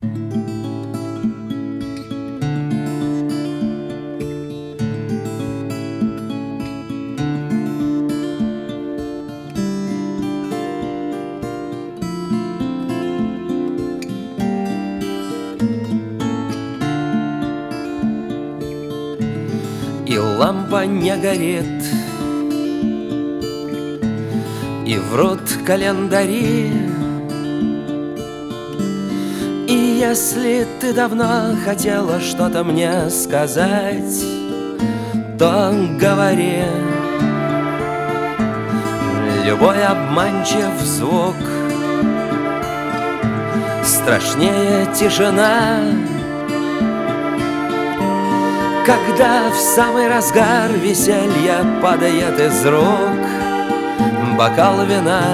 И лампа не горит, и врут календари. И если ты давно хотела что-то мне сказать, то говори. Любой обманчив звук страшнее тишина, когда в самый разгар веселья падает из рук бокал вина.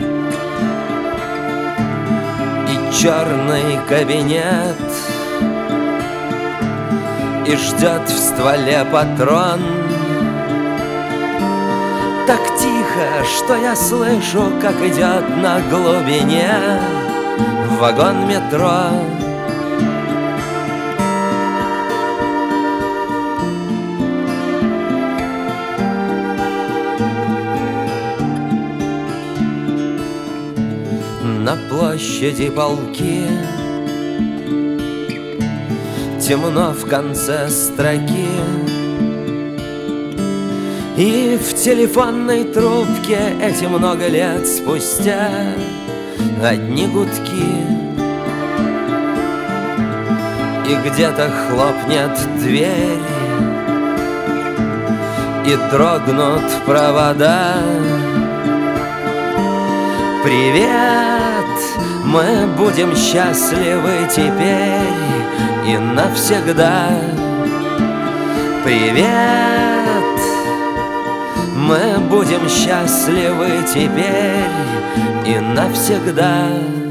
И черный кабинет, и ждет в стволе патрон. Так тихо, что я слышу, как идет на глубине вагон метро. На площади полки темно в конце строки, и в телефонной трубке эти много лет спустя одни гудки. И где-то хлопнет дверь, и дрогнут провода. Привет, мы будем счастливы теперь и навсегда. Привет, мы будем счастливы теперь и навсегда.